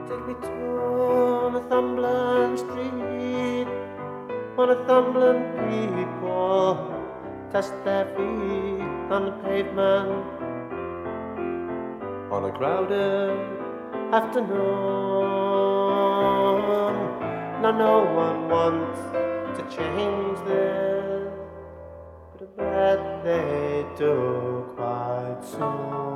Take me to Northumberland Street, where Northumberland people test their feet on the pavement on a crowded afternoon. Now no one wants to change this, but I bet they do quite soon.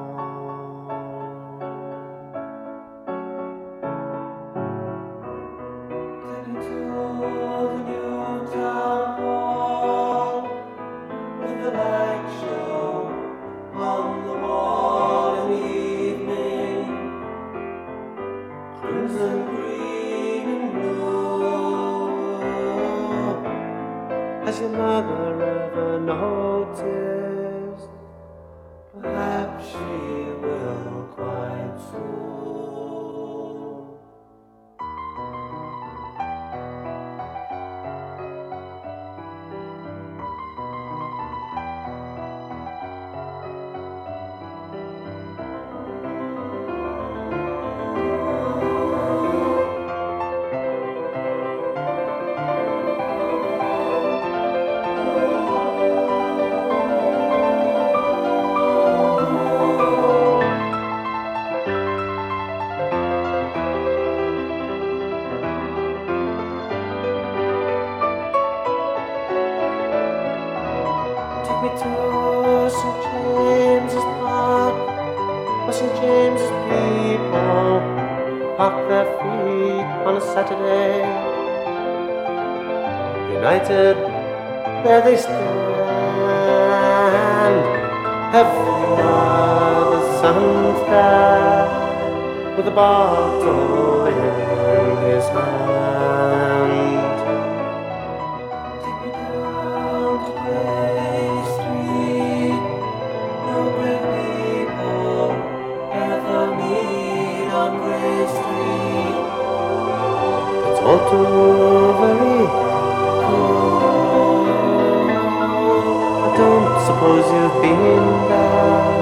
Crimson, green and blue. Has your mother ever noticed? Perhaps she will quite soon. Take me to St. James's Park, where St. James's people park their feet on a Saturday. United, there they stand, heavy are the sunfare, with a bottle in his hand. Take me down to Grey Street, no great people ever meet on Grey Street. It's all too very cool. I don't suppose you've been there.